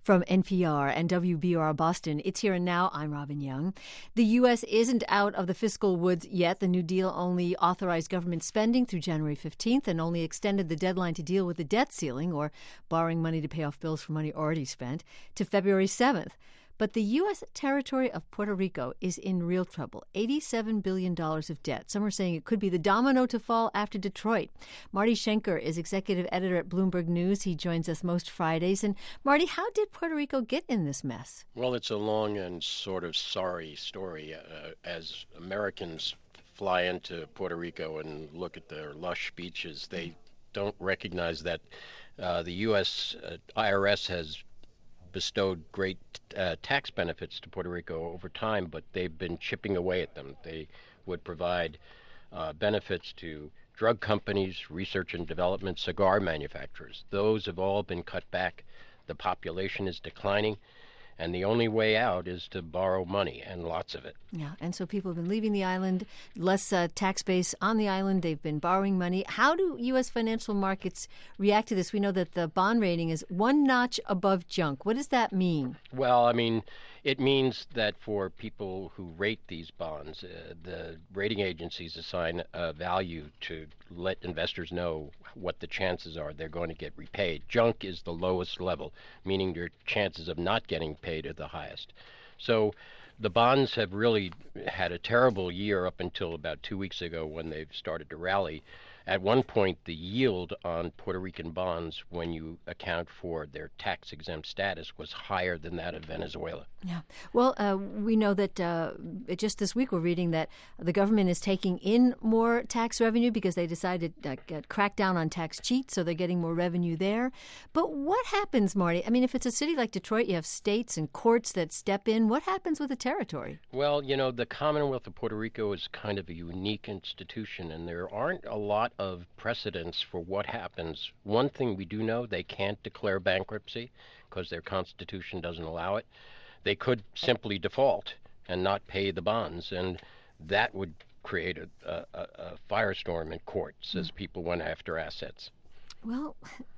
From NPR and WBUR Boston, it's Here and Now. I'm Robin Young. The U.S. isn't out of the fiscal woods yet. The New Deal only authorized government spending through January 15th and only extended the deadline to deal with the debt ceiling, or borrowing money to pay off bills for money already spent, to February 7th. But the U.S. territory of Puerto Rico is in real trouble. $87 billion of debt. Some are saying it could be the domino to fall after Detroit. Marty Schenker is executive editor at Bloomberg News. He joins us most Fridays. And Marty, how did Puerto Rico get in this mess? Well, it's a long and sort of sorry story. As Americans fly into Puerto Rico and look at their lush beaches, they don't recognize that the U.S. IRS has bestowed great tax benefits to Puerto Rico over time, but they've been chipping away at them. They would provide benefits to drug companies, research and development, cigar manufacturers. Those have all been cut back. The population is declining, and the only way out is to borrow money, and lots of it. Yeah, and so people have been leaving the island, less tax base on the island. They've been borrowing money. How do U.S. financial markets react to this? We know that the bond rating is one notch above junk. What does that mean? Well, I mean, it means that for people who rate these bonds, the rating agencies assign a value to let investors know what the chances are they're going to get repaid. Junk is the lowest level, meaning your chances of not getting paid are the highest. So the bonds have really had a terrible year up until about 2 weeks ago when they've started to rally. At one point, the yield on Puerto Rican bonds, when you account for their tax-exempt status, was higher than that of Venezuela. Yeah. Well, we know that just this week we're reading that the government is taking in more tax revenue because they decided to crack down on tax cheats, so they're getting more revenue there. But what happens, Marty? I mean, if it's a city like Detroit, you have states and courts that step in. What happens with the territory? Well, you know, the Commonwealth of Puerto Rico is kind of a unique institution, and there aren't a lot of precedents for what happens. One thing we do know, they can't declare bankruptcy because their constitution doesn't allow it. They could simply default and not pay the bonds, and that would create a firestorm in courts as people went after assets. Well,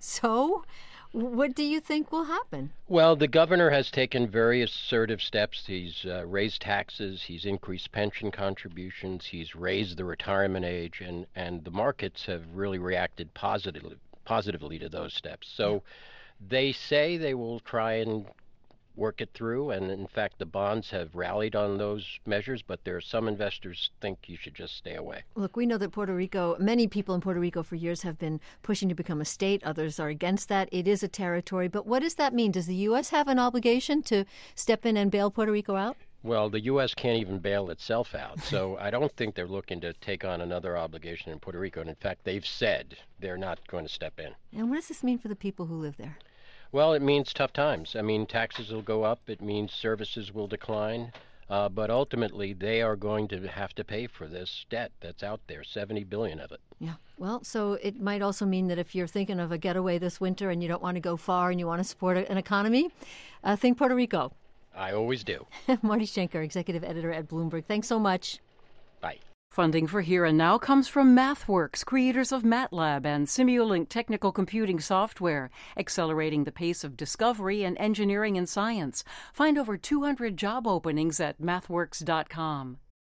so what do you think will happen? Well, the governor has taken very assertive steps. He's raised taxes, he's increased pension contributions, he's raised the retirement age, and the markets have really reacted positively to those steps. So they say they will try and work it through, and in fact the bonds have rallied on those measures, but there are some investors think you should just stay away. Look, we know that Puerto Rico, many people in Puerto Rico for years have been pushing to become a state. Others are against that. It is a territory. But what does that mean? Does the U.S. have an obligation to step in and bail Puerto Rico out? Well, the U.S. can't even bail itself out, so I don't think they're looking to take on another obligation in Puerto Rico. And in fact, they've said they're not going to step in. And what does this mean for the people who live there? Well, it means tough times. I mean, taxes will go up. It means services will decline. But ultimately, they are going to have to pay for this debt that's out there, $70 billion of it. Yeah. Well, so it might also mean that if you're thinking of a getaway this winter and you don't want to go far and you want to support an economy, think Puerto Rico. I always do. Marty Schenker, executive editor at Bloomberg. Thanks so much. Bye. Funding for Here and Now comes from MathWorks, creators of MATLAB and Simulink technical computing software, accelerating the pace of discovery and engineering and science. Find over 200 job openings at mathworks.com.